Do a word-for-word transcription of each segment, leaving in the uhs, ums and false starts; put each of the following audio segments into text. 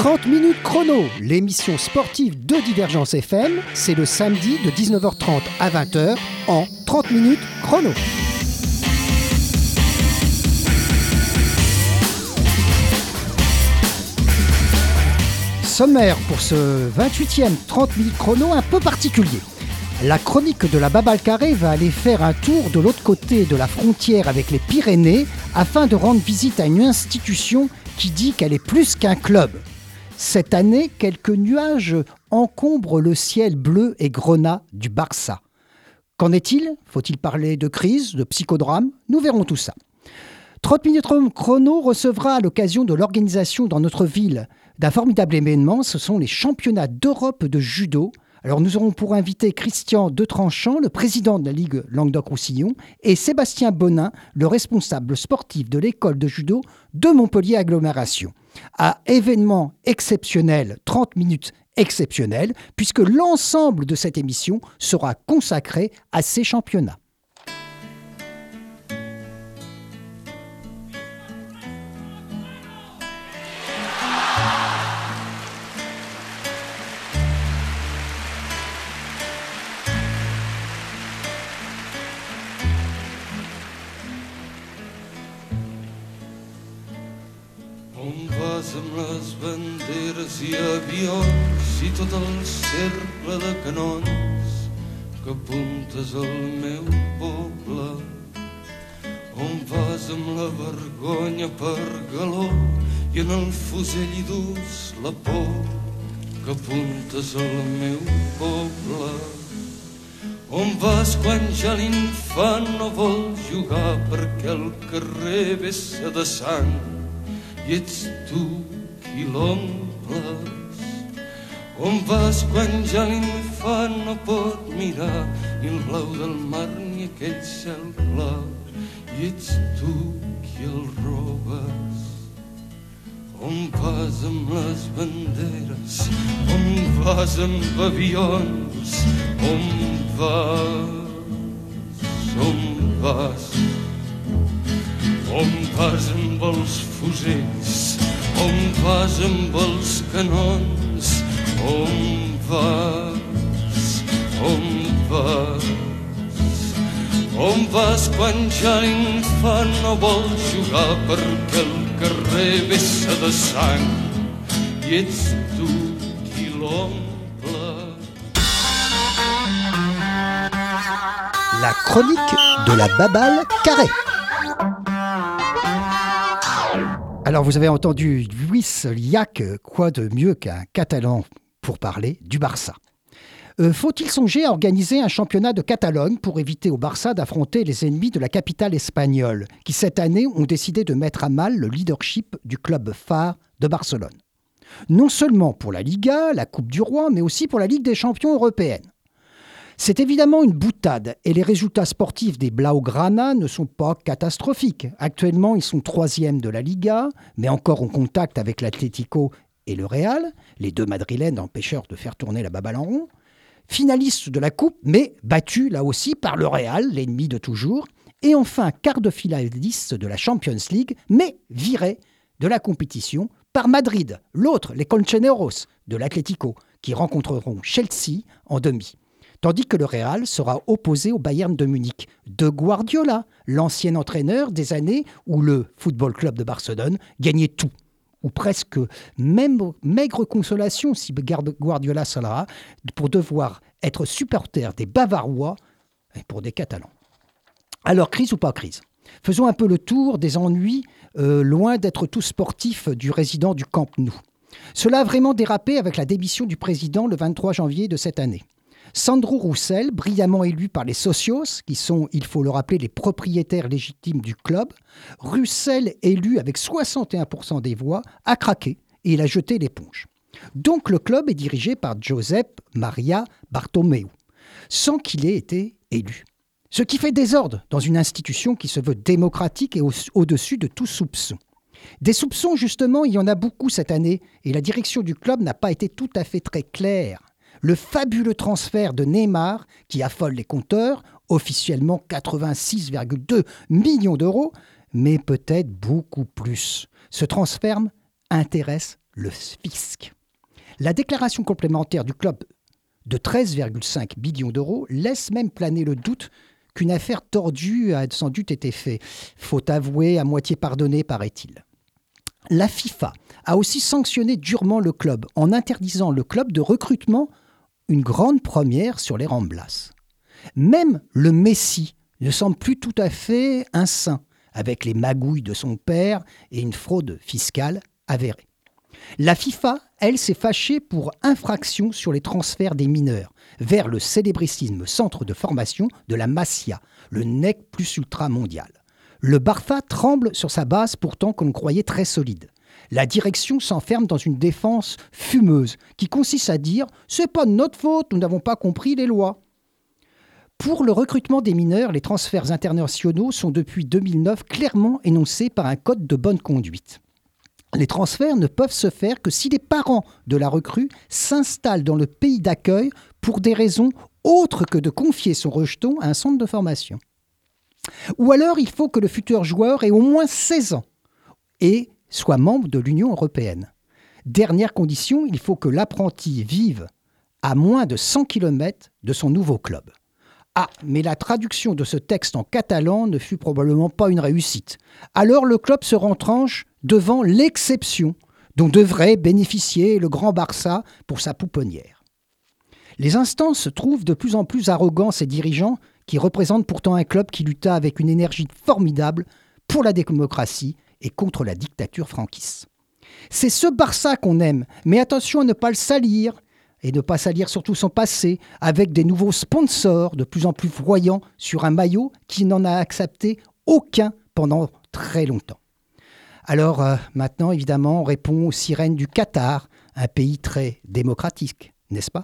trente minutes chrono, l'émission sportive de Divergence F M, c'est le samedi de dix-neuf heures trente à vingt heures en trente minutes chrono. Sommaire pour ce vingt-huitième trente minutes chrono un peu particulier. La chronique de la Baballe Carré va aller faire un tour de l'autre côté de la frontière avec les Pyrénées afin de rendre visite à une institution qui dit qu'elle est plus qu'un club. Cette année, quelques nuages encombrent le ciel bleu et grenat du Barça. Qu'en est-il ? Faut-il parler de crise, de psychodrame ? Nous verrons tout ça. trente minutes chrono recevra à l'occasion de l'organisation dans notre ville d'un formidable événement, ce sont les championnats d'Europe de judo. Alors nous aurons pour invité Christian Detranchant, le président de la Ligue Languedoc-Roussillon, et Sébastien Bonin, le responsable sportif de l'école de judo de Montpellier Agglomération. À événement exceptionnel, trente minutes exceptionnelles, puisque l'ensemble de cette émission sera consacré à ces championnats. Amb les banderes i avions i tot el cercle de canons que apuntes al meu poble. On vas amb la vergonya per galó i en el fusell hi dus la por que apuntes al meu poble. On vas quan ja l'infant no vol jugar perquè el carrer vessa de sang i ets tu qui l'omples. On vas quan ja l'infant no pot mirar ni el blau del mar ni aquell cel clar i ets tu qui el robes. On vas amb les banderes, on vas amb avions, on vas, on vas. On vas amb els fusells, on vas amb els canons, on vas, on vas. On vas quan ja l'infant no vol jugar perquè el carrer vessa de sang i ets tu qui l'omple. La chronique de la Baballe Carré. Alors vous avez entendu Luis Llach, quoi de mieux qu'un Catalan pour parler du Barça. Euh, faut-il songer à organiser un championnat de Catalogne pour éviter au Barça d'affronter les ennemis de la capitale espagnole, qui cette année ont décidé de mettre à mal le leadership du club phare de Barcelone. Non seulement pour la Liga, la Coupe du Roi, mais aussi pour la Ligue des champions européenne. C'est évidemment une boutade et les résultats sportifs des Blaugrana ne sont pas catastrophiques. Actuellement, ils sont troisièmes de la Liga, mais encore en contact avec l'Atlético et le Real, les deux madrilènes empêcheurs de faire tourner la baballe en rond. Finalistes de la Coupe, mais battus là aussi par le Real, l'ennemi de toujours. Et enfin, quart de finaliste de la Champions League, mais virés de la compétition par Madrid, l'autre, les Colchoneros de l'Atlético, qui rencontreront Chelsea en demi. Tandis que le Real sera opposé au Bayern de Munich de Guardiola, l'ancien entraîneur des années où le Football Club de Barcelone gagnait tout. Ou presque même maigre consolation si Guardiola sera pour devoir être supporter des Bavarois et pour des Catalans. Alors, crise ou pas crise ? Faisons un peu le tour des ennuis, euh, loin d'être tous sportifs du résident du Camp Nou. Cela a vraiment dérapé avec la démission du président le vingt-trois janvier de cette année. Sandro Roussel, brillamment élu par les socios, qui sont, il faut le rappeler, les propriétaires légitimes du club, Roussel, élu avec soixante et un pour cent des voix, a craqué et il a jeté l'éponge. Donc le club est dirigé par Josep Maria Bartomeu, sans qu'il ait été élu. Ce qui fait désordre dans une institution qui se veut démocratique et au- au-dessus de tout soupçon. Des soupçons, justement, il y en a beaucoup cette année et la direction du club n'a pas été tout à fait très claire. Le fabuleux transfert de Neymar, qui affole les compteurs, officiellement quatre-vingt-six virgule deux millions d'euros, mais peut-être beaucoup plus. Ce transfert intéresse le fisc. La déclaration complémentaire du club de treize virgule cinq millions d'euros laisse même planer le doute qu'une affaire tordue a sans doute été faite. Faute avouée, à moitié pardonnée, paraît-il. La FIFA a aussi sanctionné durement le club en interdisant le club de recrutement, une grande première sur les Ramblas. Même le Messi ne semble plus tout à fait un saint, avec les magouilles de son père et une fraude fiscale avérée. La FIFA, elle, s'est fâchée pour infraction sur les transferts des mineurs vers le célébrissime centre de formation de la Masia, le nec plus ultra mondial. Le Barça tremble sur sa base pourtant qu'on croyait très solide. La direction s'enferme dans une défense fumeuse qui consiste à dire « c'est pas de notre faute, nous n'avons pas compris les lois ». Pour le recrutement des mineurs, les transferts internationaux sont depuis deux mille neuf clairement énoncés par un code de bonne conduite. Les transferts ne peuvent se faire que si les parents de la recrue s'installent dans le pays d'accueil pour des raisons autres que de confier son rejeton à un centre de formation. Ou alors, il faut que le futur joueur ait au moins seize ans et soit membre de l'Union européenne. Dernière condition, il faut que l'apprenti vive à moins de cent kilomètres de son nouveau club. Ah, mais la traduction de ce texte en catalan ne fut probablement pas une réussite. Alors le club se retranche devant l'exception dont devrait bénéficier le Grand Barça pour sa pouponnière. Les instances trouvent de plus en plus arrogants ces dirigeants qui représentent pourtant un club qui lutta avec une énergie formidable pour la démocratie et contre la dictature franquiste. C'est ce Barça qu'on aime, mais attention à ne pas le salir, et ne pas salir surtout son passé, avec des nouveaux sponsors de plus en plus voyants sur un maillot qui n'en a accepté aucun pendant très longtemps. Alors euh, maintenant, évidemment, on répond aux sirènes du Qatar, un pays très démocratique, n'est-ce pas ?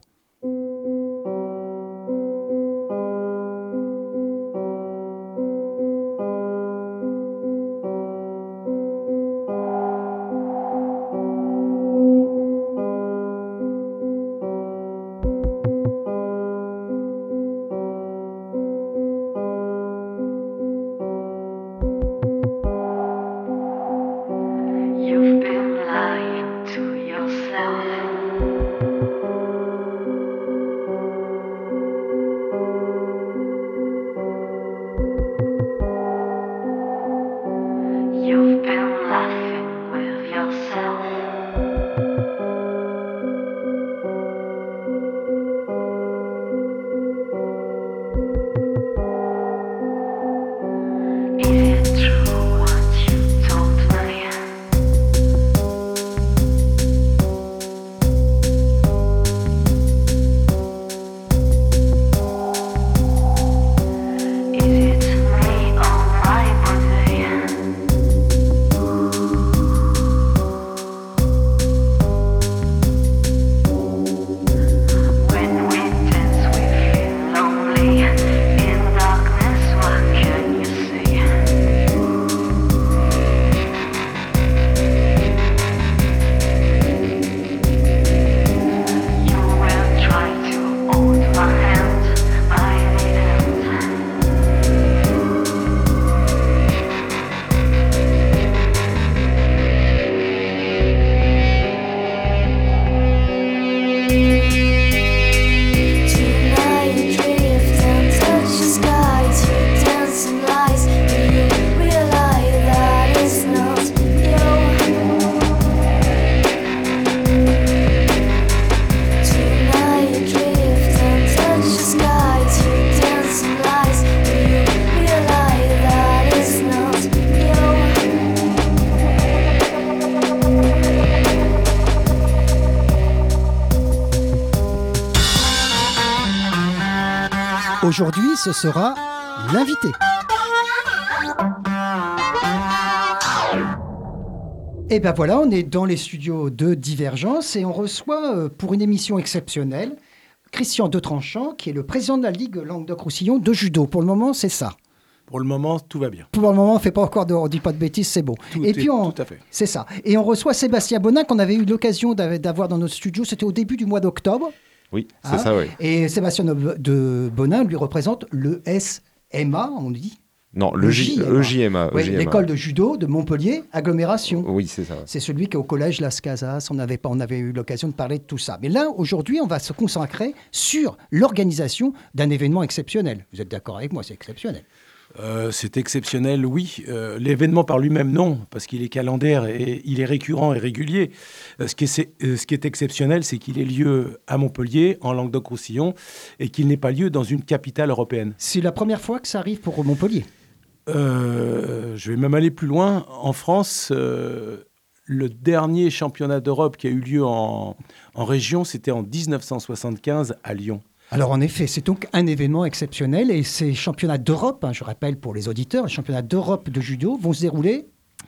Aujourd'hui, ce sera l'invité. Et ben voilà, on est dans les studios de Divergence et on reçoit pour une émission exceptionnelle Christian Detranchant, qui est le président de la Ligue Languedoc-Roussillon de judo. Pour le moment, c'est ça. Pour le moment, tout va bien. Pour le moment, on fait pas encore de, on dit pas de bêtises, c'est bon. Tout, et est, puis on, tout à fait. C'est ça. Et on reçoit Sébastien Bonin qu'on avait eu l'occasion d'avoir dans notre studio. C'était au début du mois d'octobre. Oui, c'est hein, ça, oui. Et Sébastien de Bonin lui représente le S M A, on dit. Non, le, le J, E J M A. Oui, l'école de judo de Montpellier, agglomération. Oui, c'est ça. C'est celui qui est au collège Las Casas. On avait, pas, on avait eu l'occasion de parler de tout ça. Mais là, aujourd'hui, on va se concentrer sur l'organisation d'un événement exceptionnel. Vous êtes d'accord avec moi, c'est exceptionnel. Euh, c'est exceptionnel, oui. Euh, l'événement par lui-même, non, parce qu'il est calendaire et il est récurrent et régulier. Euh, ce, qui est, euh, ce qui est exceptionnel, c'est qu'il ait lieu à Montpellier, en Languedoc-Roussillon, et qu'il n'ait pas lieu dans une capitale européenne. C'est la première fois que ça arrive pour Montpellier. Euh, je vais même aller plus loin. En France, euh, le dernier championnat d'Europe qui a eu lieu en, en région, c'était en dix-neuf cent soixante-quinze à Lyon. Alors en effet, c'est donc un événement exceptionnel et ces championnats d'Europe, hein, je rappelle pour les auditeurs, les championnats d'Europe de judo vont se dérouler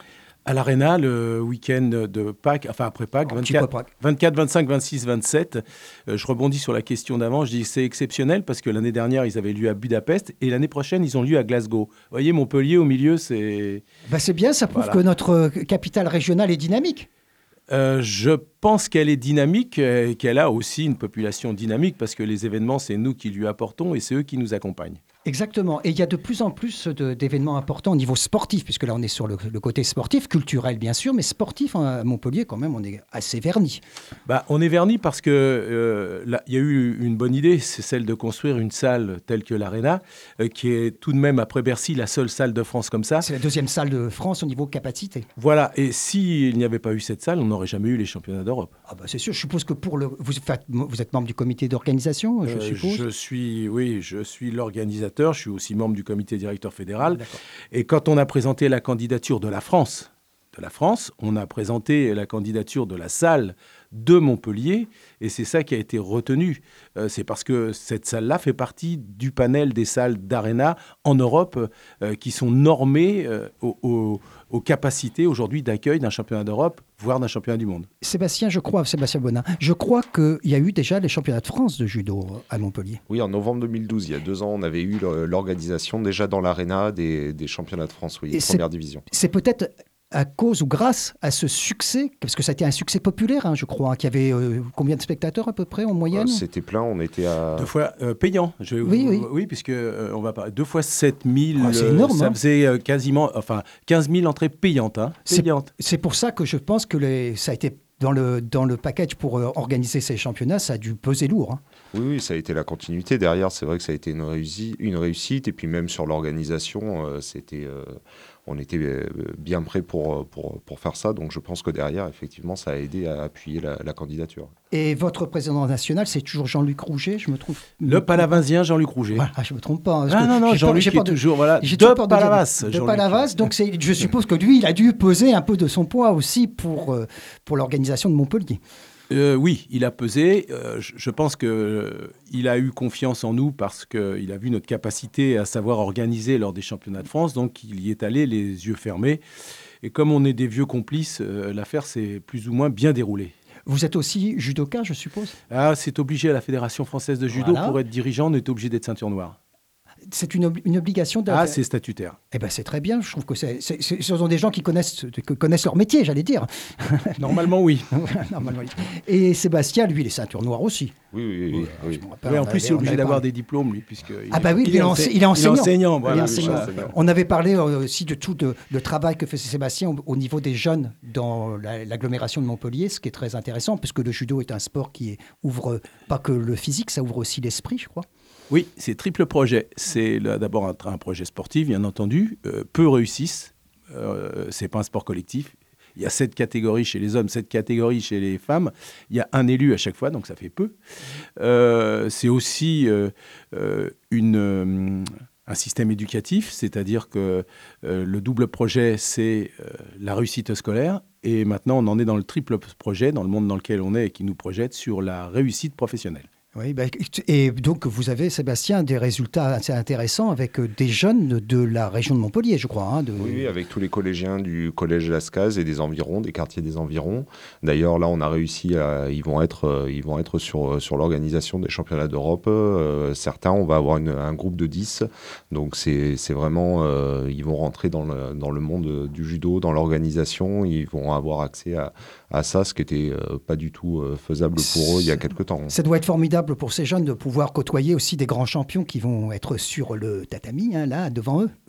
à l'Arena le week-end de Pâques, enfin après Pâques, vingt-quatre, vingt-quatre, vingt-cinq, vingt-six, vingt-sept. Euh, je rebondis sur la question d'avant, je dis que c'est exceptionnel parce que l'année dernière, ils avaient lieu à Budapest et l'année prochaine, ils ont lieu à Glasgow. Vous voyez, Montpellier au milieu, c'est... Ben c'est bien, ça prouve voilà. que notre capitale régionale est dynamique. Euh, je pense qu'elle est dynamique et qu'elle a aussi une population dynamique parce que les événements, c'est nous qui lui apportons et c'est eux qui nous accompagnent. Exactement. Et il y a de plus en plus de, d'événements importants au niveau sportif, puisque là, on est sur le, le côté sportif, culturel bien sûr, mais sportif à Montpellier, quand même, on est assez vernis. Bah, on est vernis parce qu'il euh, y a eu une bonne idée, c'est celle de construire une salle telle que l'Arena, euh, qui est tout de même, après Bercy, la seule salle de France comme ça. C'est la deuxième salle de France au niveau capacité. Voilà. Et s'il n'y avait pas eu cette salle, on n'aurait jamais eu les championnats d'Europe. Ah bah c'est sûr. Je suppose que pour le... Vous, faites, vous êtes membre du comité d'organisation, je euh, suppose je suis, Oui, je suis l'organisateur. Je suis aussi membre du comité directeur fédéral. D'accord. Et quand on a présenté la candidature de la France, de la France, on a présenté la candidature de la salle de Montpellier, et c'est ça qui a été retenu. Euh, c'est parce que cette salle-là fait partie du panel des salles d'Arena en Europe euh, qui sont normées euh, aux, aux, aux capacités aujourd'hui d'accueil d'un championnat d'Europe, voire d'un championnat du monde. Sébastien, je crois, Sébastien Bonin, je crois qu'il y a eu déjà les championnats de France de judo à Montpellier. Oui, en novembre deux mille douze, il y a deux ans, on avait eu l'organisation déjà dans l'Arena des, des championnats de France, oui, première division. C'est peut-être à cause ou grâce à ce succès, parce que ça a été un succès populaire, hein, je crois, qu'il y avait euh, combien de spectateurs à peu près en moyenne ? euh, C'était plein, on était à... Deux fois euh, payant. Je, oui, oui. Oui, puisque euh, on va parler. Deux fois sept mille, oh, c'est énorme, ça hein. faisait euh, quasiment, enfin, quinze mille entrées payantes. Hein, payantes. C'est, c'est pour ça que je pense que les, ça a été... Dans le, dans le package pour euh, organiser ces championnats, ça a dû peser lourd. Hein. Oui, oui, ça a été la continuité. Derrière, c'est vrai que ça a été une, réussi- une réussite. Et puis même sur l'organisation, euh, c'était, euh, on était euh, bien prêts pour, pour, pour faire ça. Donc je pense que derrière, effectivement, ça a aidé à appuyer la, la candidature. Et votre président national, c'est toujours Jean-Luc Rouget, je me trompe ? Le Palavinsien Jean-Luc Rouget. Voilà, je ne me trompe pas. Hein, ah non, non, Jean-Luc j'ai est de, toujours, voilà, j'ai de Palavas. De Palavas, donc c'est, je suppose que lui, il a dû peser un peu de son poids aussi pour, euh, pour l'organisation de Montpellier. Euh, oui, il a pesé. Euh, je, je pense qu'il euh, a eu confiance en nous parce qu'il a vu notre capacité à savoir organiser lors des championnats de France. Donc, il y est allé les yeux fermés. Et comme on est des vieux complices, euh, l'affaire s'est plus ou moins bien déroulée. Vous êtes aussi judoka, je suppose ? Ah, c'est obligé à la Fédération française de judo. Voilà. Pour être dirigeant, on est obligé d'être ceinture noire. C'est une, ob- une obligation de... Ah, c'est statutaire. Eh ben, c'est très bien. Je trouve que c'est, c'est, c'est, ce sont des gens qui connaissent, qui connaissent leur métier, j'allais dire. Normalement, oui. Normalement, oui. Et Sébastien, lui, il est ceinture noire aussi. Oui, oui, oui. oui. Rappelle, oui en plus, il est obligé d'avoir des diplômes, lui, puisque ah bah oui, il, il, est, ense- il est enseignant. Il est enseignant, voilà, il est enseignant. enseignant. On avait parlé aussi de tout de, le travail que fait Sébastien au, au niveau des jeunes dans la, l'agglomération de Montpellier, ce qui est très intéressant, puisque le judo est un sport qui est, ouvre pas que le physique, ça ouvre aussi l'esprit, je crois. Oui, c'est triple projet. C'est là, d'abord un, un projet sportif, bien entendu. Euh, peu réussissent. Euh, c'est pas un sport collectif. Il y a sept catégories chez les hommes, sept catégories chez les femmes. Il y a un élu à chaque fois, donc ça fait peu. Euh, c'est aussi euh, euh, une, euh, un système éducatif, c'est-à-dire que euh, le double projet, c'est euh, la réussite scolaire. Et maintenant, on en est dans le triple projet, dans le monde dans lequel on est et qui nous projette sur la réussite professionnelle. Oui, bah, et donc vous avez, Sébastien, des résultats assez intéressants avec des jeunes de la région de Montpellier, je crois. Hein, de... Oui, avec tous les collégiens du collège Las Casas et des environs, des quartiers des environs. D'ailleurs, là, on a réussi à... Ils vont être, ils vont être sur, sur l'organisation des championnats d'Europe. Euh, certains, on va avoir une, un groupe de dix. Donc, c'est, c'est vraiment... Euh, ils vont rentrer dans le, dans le monde du judo, dans l'organisation. Ils vont avoir accès à, à ça, ce qui n'était euh, pas du tout euh, faisable pour eux il y a quelques temps. Ça doit être formidable pour ces jeunes de pouvoir côtoyer aussi des grands champions qui vont être sur le tatami, hein, là, devant eux.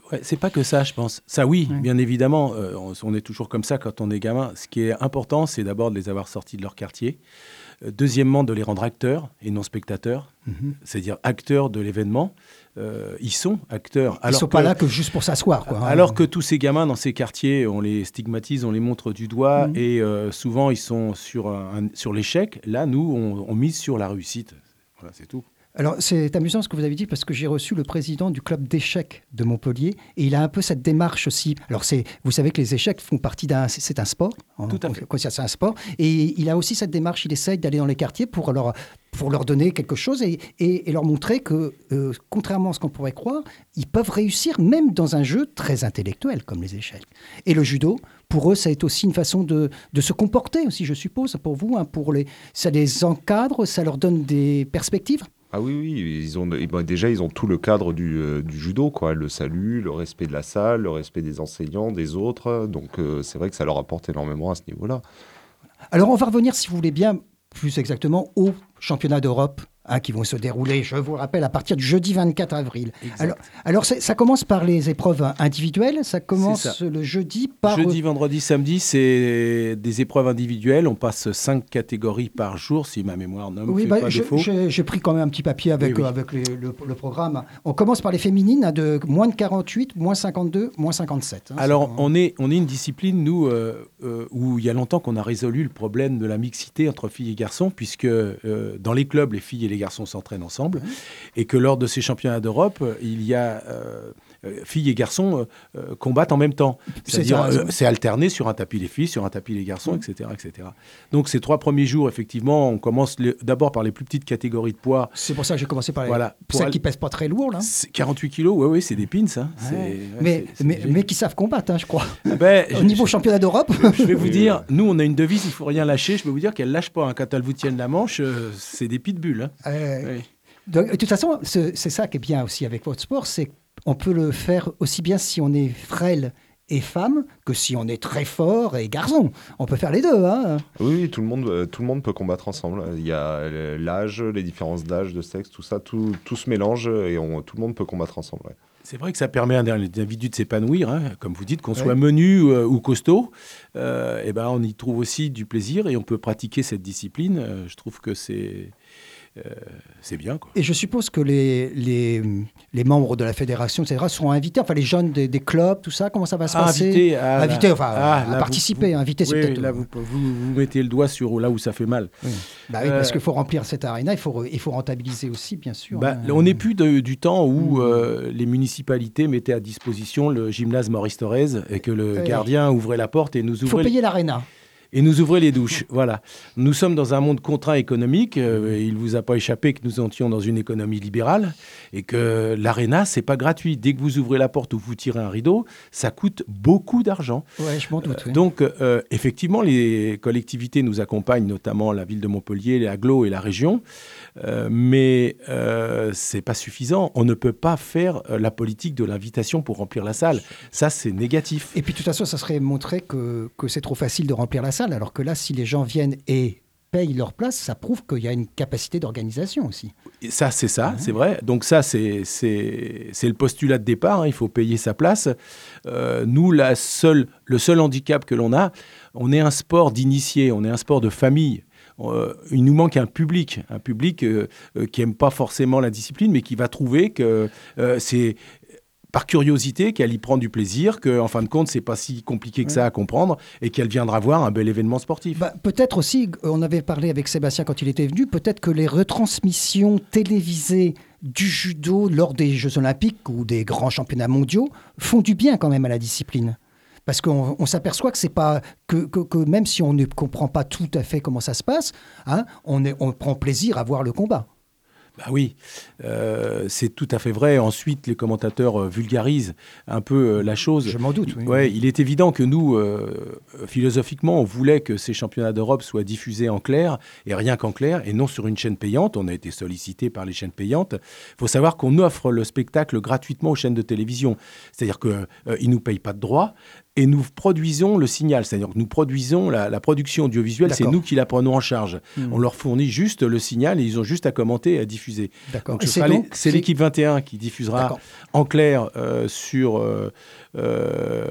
Ouais, c'est pas que ça, je pense. Ça, oui, Ouais. bien évidemment, euh, on, on est toujours comme ça quand on est gamin. Ce qui est important, c'est d'abord de les avoir sortis de leur quartier. Euh, deuxièmement, de les rendre acteurs et non spectateurs, Mhm. c'est-à-dire acteurs de l'événement. Euh, ils sont acteurs. Ils ne sont que, pas là que juste pour s'asseoir. Quoi, hein. Alors que tous ces gamins dans ces quartiers, on les stigmatise, on les montre du doigt, Mhm. et euh, souvent ils sont sur, un, sur l'échec. Là, nous, on, on mise sur la réussite. Voilà, c'est tout. Alors, c'est amusant ce que vous avez dit parce que j'ai reçu le président du club d'échecs de Montpellier et il a un peu cette démarche aussi. Alors, c'est, vous savez que les échecs font partie d'un... C'est, c'est un sport. Tout à fait. Quoi, c'est un sport. Et il a aussi cette démarche, il essaye d'aller dans les quartiers pour leur, pour leur donner quelque chose et, et, et leur montrer que, euh, contrairement à ce qu'on pourrait croire, ils peuvent réussir même dans un jeu très intellectuel comme les échecs. Et le judo, pour eux, ça est aussi une façon de, de se comporter aussi, je suppose, pour vous. Hein, pour les, ça les encadre, ça leur donne des perspectives. Ah oui, oui, ils ont, eh ben, déjà, ils ont tout le cadre du, euh, du judo, quoi. Le salut, le respect de la salle, le respect des enseignants, des autres. Donc, euh, c'est vrai que ça leur apporte énormément à ce niveau-là. Alors, on va revenir, si vous voulez bien, plus exactement, aux championnats d'Europe hein, qui vont se dérouler, je vous rappelle, à partir du jeudi vingt-quatre avril. Exact. Alors, alors c'est, ça commence par les épreuves individuelles, ça commence C'est ça. le jeudi par... Jeudi, vendredi, samedi, c'est des épreuves individuelles. On passe cinq catégories par jour, si ma mémoire ne me Oui, fait bah, pas je- défaut. j'ai, j'ai pris quand même un petit papier avec, Oui, oui. euh, avec les- le, le programme. On commence par les féminines hein, de moins de quarante-huit, moins cinquante-deux, moins cinquante-sept. hein, Alors, c'est- on est, on est une discipline, nous, euh, euh, où il y a longtemps qu'on a résolu le problème de la mixité entre filles et garçons, puisque euh, dans les clubs, les filles et les garçons s'entraînent ensemble, et que lors de ces championnats d'Europe, il y a euh, euh, filles et garçons euh, euh, combattent en même temps. C'est C'est-à-dire, ça, euh, c'est alterné sur un tapis les filles, sur un tapis les garçons, et cetera, et cetera. Donc, ces trois premiers jours, effectivement, on commence les- d'abord par les plus petites catégories de poids. C'est pour ça que j'ai commencé par les, Voilà. Pour celles aller- qui pèsent pas très lourd, là. C'est quarante-huit kilos, oui, oui, c'est des pins. Hein. C'est- Ouais. ouais, mais, c'est- c'est mais, léger. mais qui savent combattre, hein, je crois. Ben, Au je- niveau championnat d'Europe. Je vais vous dire, nous, on a une devise, il faut rien lâcher. Je peux vous dire qu'elle lâche pas. hein. Quand elles vous tiennent la manche, euh, c'est des pitbulls. Hein. Euh, Oui. donc, de toute façon, ce- c'est ça qui est bien aussi avec votre sport, c'est qu'on peut le faire aussi bien si on est frêle et femme que si on est très fort et garçon. On peut faire les deux. Hein. Oui, oui, tout le monde, euh, tout le monde peut combattre ensemble. Il y a euh, l'âge, les différences d'âge, de sexe, tout ça, tout, tout se mélange et on, tout le monde peut combattre ensemble. Ouais. C'est vrai que ça permet à l'individu de s'épanouir, hein, comme vous dites, qu'on Ouais. soit menu euh, ou costaud. Euh, et ben, on y trouve aussi du plaisir et on peut pratiquer cette discipline. Euh, je trouve que c'est euh, c'est bien, quoi. Et je suppose que les, les, les membres de la fédération, et cetera, seront invités, enfin les jeunes des, des clubs, tout ça, comment ça va se Ah, passer invité, ah, Invités, là- enfin, ah, à là, vous- participer. vous- Inviter, c'est oui, peut-être... là, vous, vous, vous mettez le doigt sur là où ça fait mal. Oui. Bah oui, parce Euh, qu'il faut remplir cette aréna, il faut, il faut rentabiliser aussi, bien sûr. Bah, hein. on n'est plus de- du temps où Mm. euh, les municipalités mettaient à disposition le gymnase Maurice Thorez et que le Ouais. gardien ouvrait la porte et nous Il faut ouvrait, payer l'aréna. et nous ouvrait les douches. Voilà. Nous sommes dans un monde contraint économique. Euh, il ne vous a pas échappé que nous entions dans une économie libérale et que l'aréna, c'est pas gratuit. Dès que vous ouvrez la porte ou vous tirez un rideau, ça coûte beaucoup d'argent. Ouais, je m'en doute. oui. Donc, euh, effectivement, les collectivités nous accompagnent, notamment la ville de Montpellier, les agglos et la région. Euh, mais euh, ce n'est pas suffisant. On ne peut pas faire euh, la politique de l'invitation pour remplir la salle. Ça, c'est négatif. Et puis, de toute façon, ça serait montrer que, que c'est trop facile de remplir la salle, alors que là, si les gens viennent et payent leur place, ça prouve qu'il y a une capacité d'organisation aussi. Et ça, c'est ça, c'est vrai. Donc ça, c'est, c'est, c'est le postulat de départ. hein. Il faut payer sa place. Euh, nous, la seule, le seul handicap que l'on a, on est un sport d'initiés, on est un sport de famille. Euh, il nous manque un public, un public euh, euh, qui n'aime pas forcément la discipline, mais qui va trouver que euh, c'est par curiosité qu'elle y prend du plaisir, qu'en fin de compte, c'est pas si compliqué que ça à comprendre et qu'elle viendra voir un bel événement sportif. Bah, peut-être aussi, on avait parlé avec Sébastien quand il était venu, peut-être que les retransmissions télévisées du judo lors des Jeux Olympiques ou des grands championnats mondiaux font du bien quand même à la discipline. Parce qu'on on s'aperçoit que c'est pas que, que, que même si on ne comprend pas tout à fait comment ça se passe, hein, on, est, on prend plaisir à voir le combat. Bah oui, euh, c'est tout à fait vrai. Ensuite, les commentateurs euh, vulgarisent un peu euh, la chose. Je m'en doute. Oui. Ouais, il est évident que nous, euh, philosophiquement, on voulait que ces championnats d'Europe soient diffusés en clair, et rien qu'en clair, et non sur une chaîne payante. On a été sollicité par les chaînes payantes. Il faut savoir qu'on offre le spectacle gratuitement aux chaînes de télévision. C'est-à-dire qu'ils euh, ne nous payent pas de droits. et nous produisons le signal. C'est-à-dire que nous produisons la, la production audiovisuelle, D'accord. c'est nous qui la prenons en charge. Mmh. On leur fournit juste le signal et ils ont juste à commenter et à diffuser. D'accord. Donc, Et ce c'est sera les- donc- c'est c'est- l'équipe vingt et un qui diffusera D'accord. en clair euh, sur, euh, euh,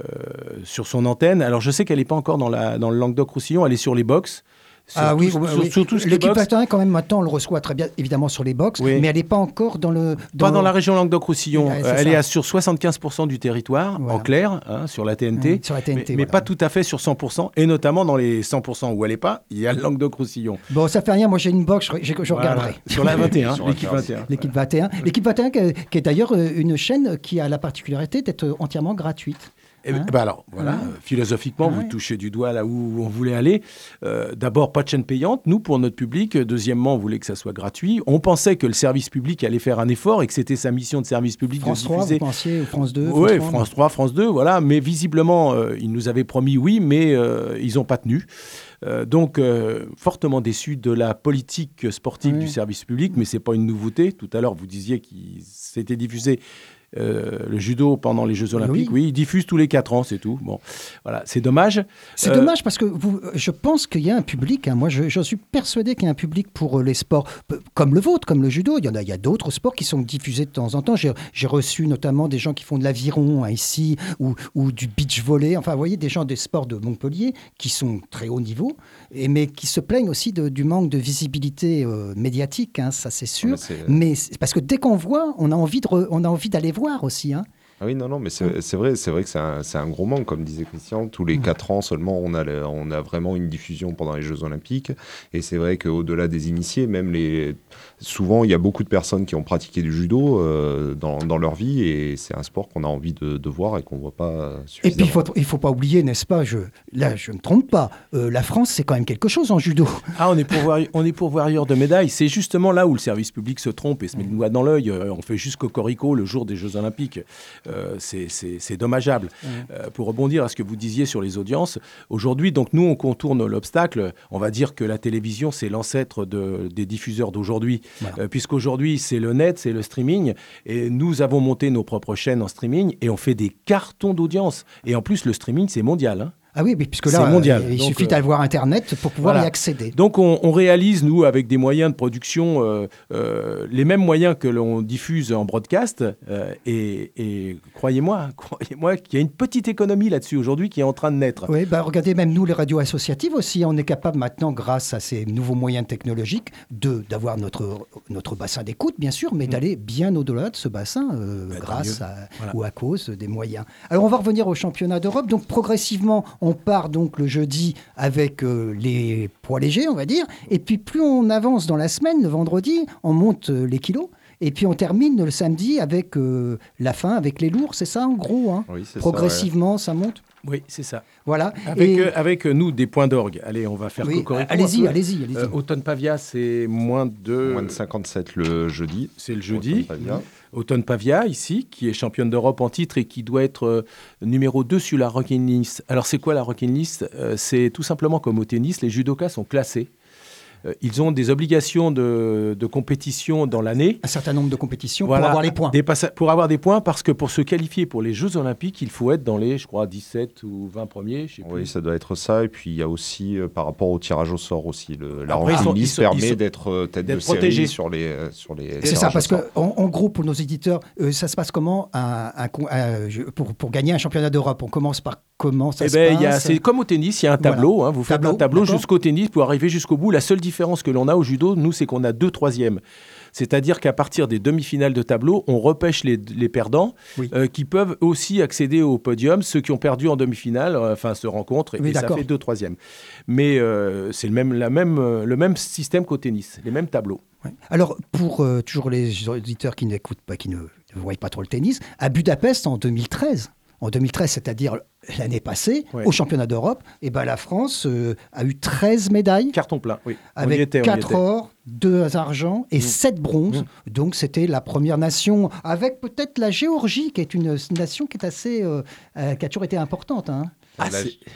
sur son antenne. Alors, je sais qu'elle n'est pas encore dans, la, dans le Languedoc-Roussillon, elle est sur les box. Sur Ah tout- oui, sur- oui, oui. sur tout ce qui est L'équipe box. vingt et un, quand même, maintenant, on le reçoit très bien, évidemment, sur les box, Oui. mais elle n'est pas encore dans le... Pas dans le- la région Languedoc-Roussillon. Ouais, c'est Euh, elle ça. est à sur soixante-quinze pour cent du territoire, Voilà. en clair, hein, sur la T N T. Mmh, sur la T N T, mais, mais voilà. pas tout à fait sur cent pour cent. Et notamment dans les cent pour cent où elle n'est pas, il y a le Languedoc-Roussillon. Bon, ça fait rien, moi j'ai une box, je, je- je Voilà. regarderai. Sur la vingt et un, Sur l'équipe Internet. vingt et un. L'équipe vingt et un. L'équipe vingt et un, qui est, qui est d'ailleurs euh, une chaîne qui a la particularité d'être entièrement gratuite. Eh ben, Hein bah alors, voilà, Ouais. euh, philosophiquement, Ouais. vous touchez du doigt là où on voulait aller. Euh, D'abord, pas de chaîne payante, nous, pour notre public. Deuxièmement, on voulait que ça soit gratuit. On pensait que le service public allait faire un effort et que c'était sa mission de service public France de trois, diffuser. vous pensiez, ou France deux Oui, trois, France trois, France deux, voilà. Mais visiblement, euh, ils nous avaient promis oui, mais euh, ils n'ont pas tenu. Euh, donc, euh, fortement déçu de la politique sportive Oui. du service public, mais ce n'est pas une nouveauté. Tout à l'heure, vous disiez qu'il s'était diffusé euh, le judo pendant les Jeux Olympiques. Oui. Oui, ils diffusent tous les quatre ans, c'est tout. Bon, voilà, c'est dommage. C'est Euh, dommage parce que vous, je pense qu'il y a un public, hein, moi je, je suis persuadé qu'il y a un public pour euh, les sports p- comme le vôtre, comme le judo. Il y en a, il y a d'autres sports qui sont diffusés de temps en temps. J'ai j'ai reçu notamment des gens qui font de l'aviron hein, ici ou, ou du beach volley. Enfin, vous voyez, des gens des sports de Montpellier qui sont très haut niveau, et, mais qui se plaignent aussi de- du manque de visibilité euh, médiatique, hein, ça c'est sûr. Mais c'est- Mais c'est- parce que dès qu'on voit, on a envie de re- on a envie d'aller voir aussi. Hein. Ah oui, non, non, mais c'est c'est vrai, c'est vrai que c'est un, c'est un gros manque, comme disait Christian. Tous les quatre ans seulement, on a, le- on a vraiment une diffusion pendant les Jeux Olympiques. Et c'est vrai qu'au-delà des initiés, même les... souvent, il y a beaucoup de personnes qui ont pratiqué du judo euh, dans, dans leur vie. Et c'est un sport qu'on a envie de, de voir et qu'on ne voit pas euh, Et suffisamment. puis, il faut, il faut pas oublier, n'est-ce pas, je, là, je ne me trompe pas, euh, la France, c'est quand même quelque chose en judo. Ah, on est, pourvoyeur, on est pourvoyeur de médailles. C'est justement là où le service public se trompe et se met le doigt dans l'œil. Euh, On fait juste cocorico le jour des Jeux Olympiques. Euh, c'est- c'est c'est dommageable. Euh, pour rebondir à ce que vous disiez sur les audiences, aujourd'hui, donc nous, on contourne l'obstacle. On va dire que la télévision, c'est l'ancêtre de, des diffuseurs d'aujourd'hui. Voilà. Euh, puisqu'aujourd'hui, c'est le net, c'est le streaming. Et nous avons monté nos propres chaînes en streaming et on fait des cartons d'audience. Et en plus, le streaming, c'est mondial, hein. Ah oui, mais puisque C'est là, mondial. euh, il Donc, suffit euh, d'avoir Internet pour pouvoir voilà. y accéder. Donc on, on réalise, nous, avec des moyens de production, euh, euh, les mêmes moyens que l'on diffuse en broadcast. euh, et et croyez-moi, croyez-moi qu'il y a une petite économie là-dessus aujourd'hui qui est en train de naître. Oui, bah, regardez, même nous, les radios associatives aussi, on est capable maintenant, grâce à ces nouveaux moyens technologiques, de, d'avoir notre, notre bassin d'écoute, bien sûr, mais d'aller bien au-delà de ce bassin, euh, Bah, tant grâce mieux. à, Voilà. ou à cause des moyens. Alors, on va revenir au championnat d'Europe. Donc, progressivement, on part donc le jeudi avec euh, les poids légers, on va dire. Et puis, plus on avance dans la semaine, le vendredi, on monte euh, les kilos. Et puis, on termine le samedi avec euh, la fin, avec les lourds. C'est ça, en gros, hein. Oui, c'est ça, Progressivement, ça monte. Oui, c'est ça. Voilà. Avec, Et- euh, avec euh, nous, des points d'orgue. Allez, on va faire oui, cocorico. allez-y, un peu. allez-y, allez-y. Euh, Automne Pavia, c'est moins de... ouais. Moins de cinquante-sept le jeudi. C'est le jeudi. Automne Pavia. Automne Pavia, ici, qui est championne d'Europe en titre et qui doit être euh, numéro deux sur la Rocking List. Alors, c'est quoi la Rocking List ? Euh, C'est tout simplement comme au tennis, les judokas sont classés. Euh, ils ont des obligations de, de compétition dans l'année. Un certain nombre de compétitions Voilà, pour avoir les points. des passa- pour avoir des points, parce que pour se qualifier pour les Jeux Olympiques, il faut être dans les, je crois, dix-sept ou vingt premiers. Je sais Oui, plus. ça doit être ça. Et puis, il y a aussi, euh, par rapport au tirage au sort aussi, le, la Après, ils sont- ranking ils list sont- ils permet sont- d'être euh, tête de d'être série protégés. sur les, euh, sur les C'est ça, tirages au parce que sort. en, en gros, pour nos éditeurs, euh, ça se passe comment un, un con- un- je- pour, pour gagner un championnat d'Europe? On commence par comment ça Eh se ben, il y a- passe? c'est comme au tennis, il y a un Voilà. tableau. Hein, vous faites Tableau, un tableau d'accord. jusqu'au tennis pour arriver jusqu'au bout. La seule différence que l'on a au judo, nous, c'est qu'on a deux troisièmes. C'est-à-dire qu'à partir des demi-finales de tableau, on repêche les, les perdants Oui. euh, qui peuvent aussi accéder au podium. Ceux qui ont perdu en demi-finale, euh, enfin, se rencontrent et, Oui, et ça d'accord. fait deux troisièmes. Mais euh, c'est le même, la même, euh, le même système qu'au tennis, les mêmes tableaux. Ouais. Alors, pour euh, toujours les auditeurs qui n'écoutent pas, qui ne, ne voient pas trop le tennis, à Budapest en deux mille treize, en deux mille treize, c'est-à-dire l'année passée, Ouais. au championnat d'Europe, eh ben, la France euh, a eu treize médailles, Carton plein, oui. On y avec était, on y quatre était. or, deux argent et sept bronzes. Donc, c'était la première nation, avec peut-être la Géorgie, qui est une nation qui est assez, euh, euh, qui a toujours été importante. Hein. Ah, La- c'est-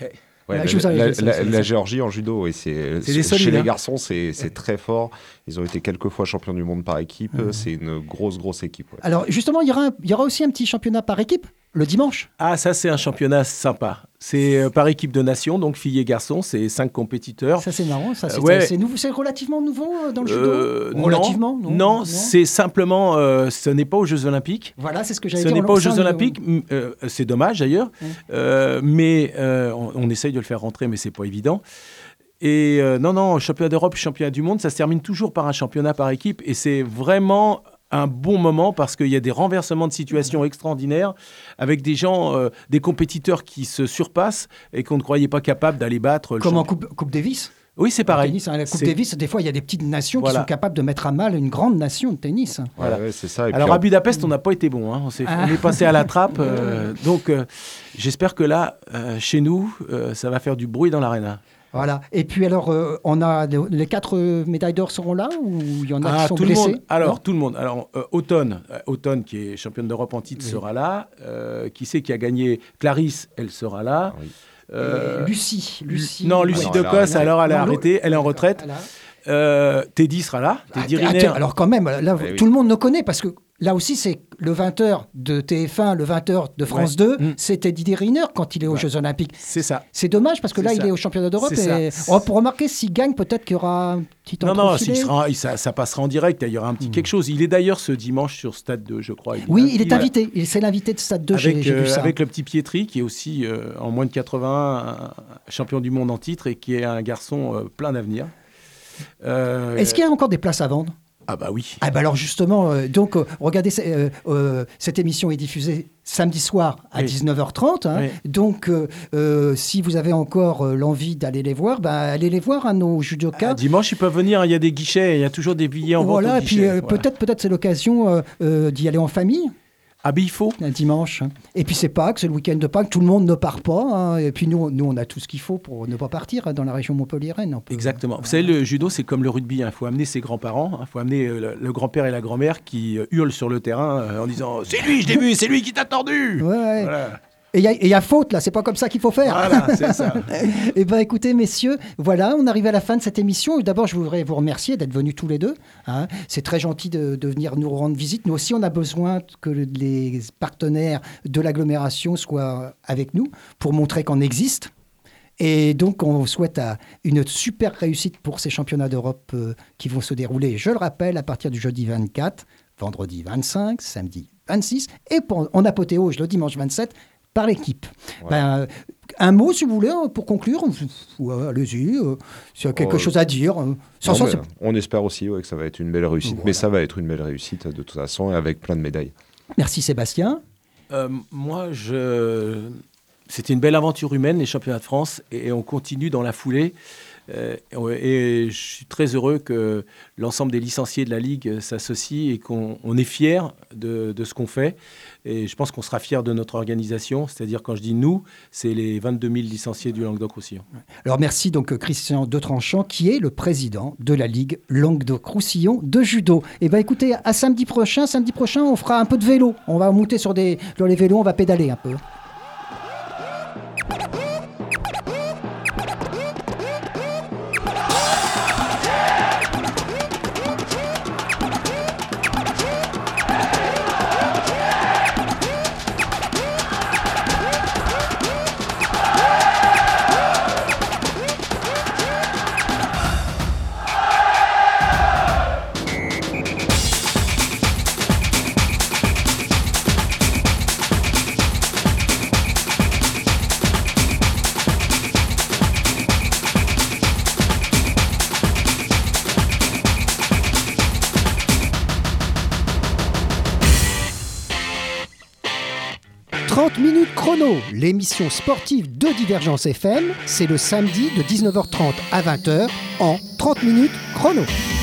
Ouais, Ouais, la, je vous en- la- je- la- c'est- la c'est- Géorgie en judo, et c'est, C'est des chez solides, les hein. garçons, c'est, c'est très fort. Ils ont été quelques fois champions du monde par équipe. C'est une grosse, grosse équipe. Ouais. Alors justement, il y, aura un- il y aura aussi un petit championnat par équipe le dimanche. Ah, ça, c'est un championnat sympa. C'est euh, par équipe de nation, donc filles et garçons, c'est cinq compétiteurs. Ça c'est marrant, ça c'est, Euh, ouais. c'est, nouveau, c'est relativement nouveau euh, dans le judo. Euh, Relativement, non, non, non, c'est simplement, euh, ce n'est pas aux Jeux Olympiques. Voilà, c'est ce que j'allais Ce dire. n'est pas aux Ça, Jeux on- Olympiques, m- euh, c'est dommage d'ailleurs, Ouais. Euh, mais euh, on, on essaye de le faire rentrer, mais c'est pas évident. Et euh, non, non, championnat d'Europe, championnat du monde, ça se termine toujours par un championnat par équipe, et c'est vraiment un bon moment parce qu'il y a des renversements de situation extraordinaires avec des gens, euh, des compétiteurs qui se surpassent et qu'on ne croyait pas capables d'aller battre. le Comme en champion. Coupe, coupe Davis. Oui, c'est En pareil. tennis, hein, la Coupe C'est- Davis, des fois, il y a des petites nations Voilà. qui sont capables de mettre à mal une grande nation de tennis. Voilà. Ouais, ouais, c'est ça. Et Alors puis, à en- Budapest, on n'a pas été bon. Hein. On, s'est- Ah. on est passé à la trappe. euh, donc euh, j'espère que là, euh, chez nous, euh, ça va faire du bruit dans l'aréna. Voilà. Et puis alors, euh, on a les quatre euh, médailles d'or seront là ou il y en a Ah, qui sont tout le blessés? monde. Alors, Non tout le monde. Alors, euh, Automne, euh, Automne, qui est championne d'Europe en titre, Oui. sera là. Euh, qui c'est qui a gagné? Clarisse, elle sera là. Oui. Euh, Et Lucie, Lucie. non, Lucie non, de elle a Cosse, arrêté. alors elle est Non, arrêtée, elle est en retraite. Voilà. Euh, Teddy sera là. Ah, Teddy ah, Riner. tiens, alors quand même, là, Eh oui. tout le monde le connaît parce que là aussi, c'est le vingt heures de T F un, le vingt heures de France Ouais. deux, Mm. c'était Didier Riner quand il est aux Ouais. Jeux Olympiques. C'est ça. C'est dommage parce que C'est là, ça. il est au championnat d'Europe. C'est Et... ça. Oh, pour remarquer, s'il gagne, peut-être qu'il y aura un petit Non, non, entrefilet. s'il sera, il- ça, ça passera en direct. Il y aura un petit quelque chose. Il est d'ailleurs ce dimanche sur Stade deux, je crois. Oui, il est voilà. invité. Il- C'est l'invité de Stade deux, j'ai Avec, j'ai vu euh, ça. avec le petit Pietri, qui est aussi euh, en moins de quatre-vingts, un champion du monde en titre et qui est un garçon euh, plein d'avenir. Euh, Est-ce qu'il y a encore des places à vendre? Ah bah oui. Ah bah alors justement, euh, donc euh, regardez, c'est, euh, euh, cette émission est diffusée samedi soir à Oui. dix-neuf heures trente. Hein. Oui. Donc euh, euh, si vous avez encore euh, l'envie d'aller les voir, bah, allez les voir, hein, nos Ah, judokas. dimanche, ils peuvent venir. Il y a des guichets. Il y a toujours des billets en vente Voilà, au et puis guichet. euh, Voilà. peut-être, peut-être c'est l'occasion euh, euh, d'y aller en famille. Ah ben il faut. Un dimanche. Et puis c'est Pâques, c'est le week-end de Pâques, tout le monde ne part pas. Hein. Et puis nous, nous, on a tout ce qu'il faut pour ne pas partir hein, dans la région montpelliéraine. On peut- Exactement. Vous savez, le judo, c'est comme le rugby. Il faut amener ses grands-parents. Il faut amener euh, le, le grand-père et la grand-mère qui euh, hurlent sur le terrain euh, en disant « C'est lui, je l'ai vu, c'est lui qui t'a tordu Ouais, ouais. Voilà, Et il y, a- et il y a faute là, c'est pas comme ça qu'il faut faire. Voilà, c'est ça. Eh bien, écoutez, messieurs, voilà, on arrive à la fin de cette émission. D'abord, je voudrais vous remercier d'être venus tous les deux. hein. C'est très gentil de, de venir nous rendre visite. Nous aussi, on a besoin que les partenaires de l'agglomération soient avec nous pour montrer qu'on existe. Et donc, on souhaite à une super réussite pour ces championnats d'Europe euh, qui vont se dérouler, je le rappelle, à partir du jeudi vingt-quatre, vendredi vingt-cinq, samedi vingt-six, et pour- en apothéose le dimanche vingt-sept, par l'équipe. Ouais. Ben, euh, un mot, si vous voulez, hein, pour conclure. Ouais, allez-y, euh, s'il y a quelque Oh, chose à dire. euh. Sans Non, ça, mais c'est- on espère aussi ouais, que ça va être une belle réussite. Voilà. Mais ça va être une belle réussite de toute façon, et avec plein de médailles. Merci Sébastien. Euh, moi, je... c'était une belle aventure humaine, les championnats de France, et on continue dans la foulée. Euh, et je suis très heureux que l'ensemble des licenciés de la Ligue s'associent et qu'on on est fiers de, de ce qu'on fait. Et je pense qu'on sera fiers de notre organisation. C'est-à-dire, quand je dis nous, c'est les vingt-deux mille licenciés du Languedoc-Roussillon. Alors merci donc Christian Detranchant qui est le président de la Ligue Languedoc-Roussillon de judo. Et ben écoutez, à samedi prochain, samedi prochain on fera un peu de vélo. On va monter sur des sur les vélos, on va pédaler un peu. trente minutes chrono, l'émission sportive de Divergence F M, c'est le samedi de dix-neuf heures trente à vingt heures en trente minutes chrono.